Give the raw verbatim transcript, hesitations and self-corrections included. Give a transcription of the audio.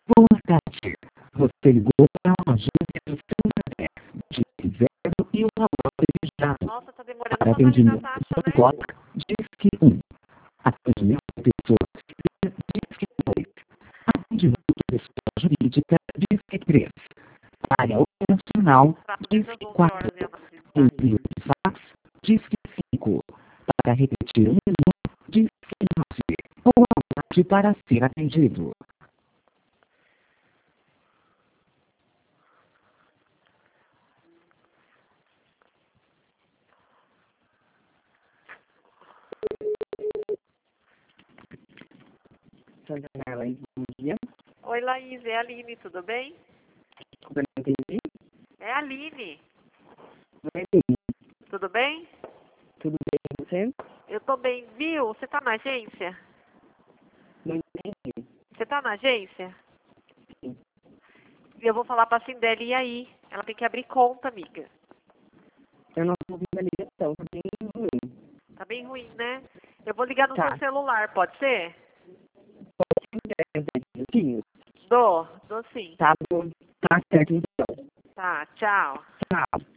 Boa tarde. Você ligou para uma agência do Santander. Disque zero e o valor desejado. Nossa, tá demorando Para pra atualizar a atendimento taxa, né? Bangkok, Disque um. Atendimento de pessoas, Disque dois. Atendimento de pessoa jurídica, Disque três. Área operacional, Disque onze quatro. horas e a nossa Envio de fax, Disque cinco. Para repetir o menu, Disque nove. Ou aguarde para ser atendido. Santander Airlines, bom dia. Oi, Laís, é a Aline, tudo bem? Eu não entendi. É a Aline, Não entendi. tudo bem? Tudo bem com você? Eu tô bem, viu? Você tá na agência? Não entendi. Você tá na agência? Sim. E eu vou falar pra Cindele, e aí? Ela tem que abrir conta, amiga. Eu não ouvi a ligação, tá bem ruim. Tá bem ruim, né? Eu vou ligar no Tá. seu celular, pode ser? dez minutinhos. Dou, dou sim. Tá bom. Tá certo então. Tá, tchau. Tchau.